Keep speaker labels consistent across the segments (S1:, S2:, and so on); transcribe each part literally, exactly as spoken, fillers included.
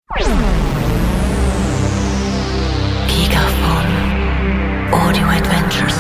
S1: Gigaphone Audio Adventures.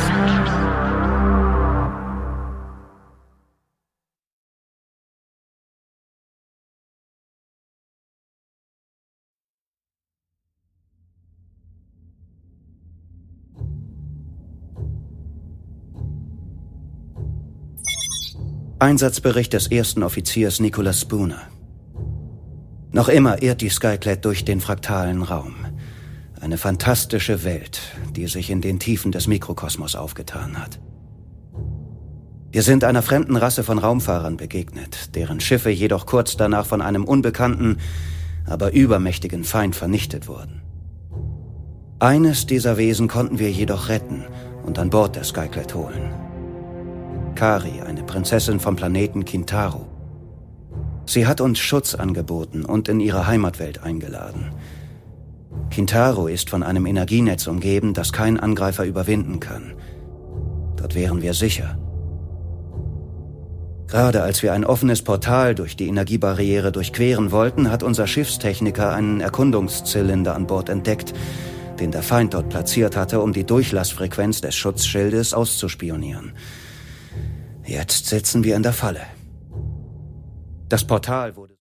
S2: Einsatzbericht des ersten Offiziers Nicholas Spooner. Noch immer irrt die Skyclad durch den fraktalen Raum. Eine fantastische Welt, die sich in den Tiefen des Mikrokosmos aufgetan hat. Wir sind einer fremden Rasse von Raumfahrern begegnet, deren Schiffe jedoch kurz danach von einem unbekannten, aber übermächtigen Feind vernichtet wurden. Eines dieser Wesen konnten wir jedoch retten und an Bord der Skyclad holen. Kari, eine Prinzessin vom Planeten Kintaro. Sie hat uns Schutz angeboten und in ihre Heimatwelt eingeladen. Kintaro ist von einem Energienetz umgeben, das kein Angreifer überwinden kann. Dort wären wir sicher. Gerade als wir ein offenes Portal durch die Energiebarriere durchqueren wollten, hat unser Schiffstechniker einen Erkundungszylinder an Bord entdeckt, den der Feind dort platziert hatte, um die Durchlassfrequenz des Schutzschildes auszuspionieren. Jetzt sitzen wir in der Falle. Das Portal wurde